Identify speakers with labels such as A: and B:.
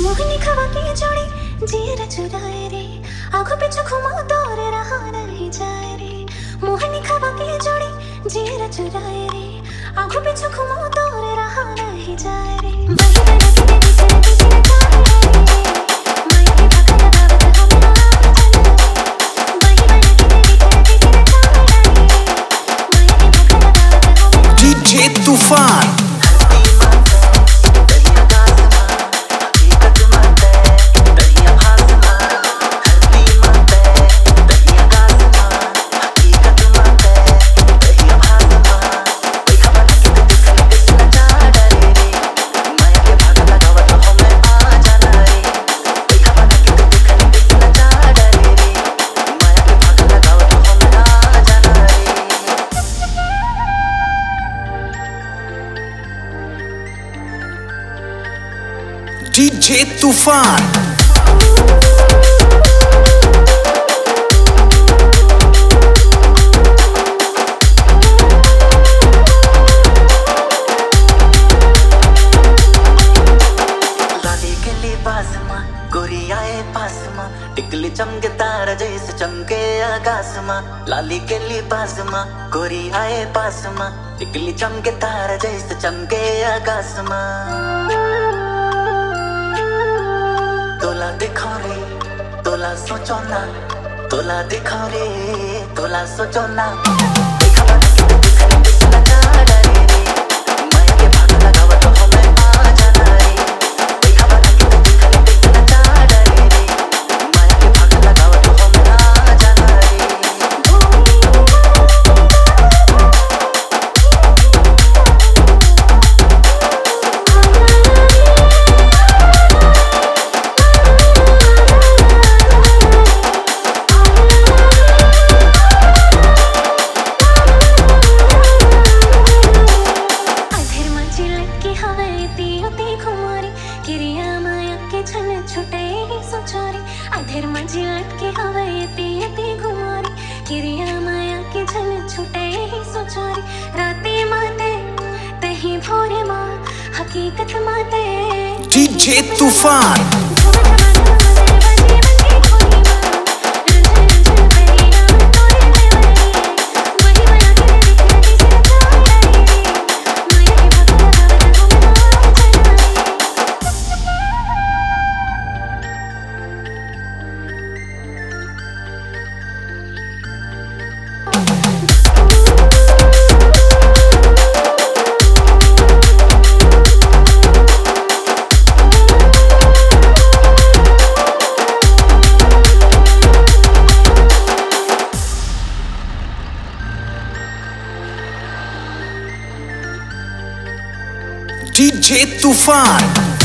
A: मोहनी खवा की जोड़ी जीरा चुराए रे, आंखों पे घुमा दौर रहा नहीं जाए रे। मोहनी खवा की जोड़ी जीरा चुराए रे, आंखों पे घुमा दौर रहा नहीं जाए रे। वही बना के दे दिल तुझे चाहे रे, माया के भखरा दावत हमें आ जाना रे। वही बना के दे दिल तुझे चाहे रे, माया के भखरा दावत हमें आ
B: DJ तूफान। DJ तूफान।
C: गोरी आए पास माँ, टिकली चमके तारा जैसे चमके आकाश माँ। लाली के लिबास माँ, गोरी आए पास माँ, टिकली चमके तारा जैसे चमके आकाश माँ। तोला दिखाओ रे, तोला सोचो ना, तोला दिखाओ रे, तोला सोचो ना।
A: अधेर मंझी लटके हवे ती घुमारी, किरिया माया के छन छुटे ही सोचारी। राते माते तही भोरे माँ, हकीकत माते
B: DJ तूफान। DJ तूफान।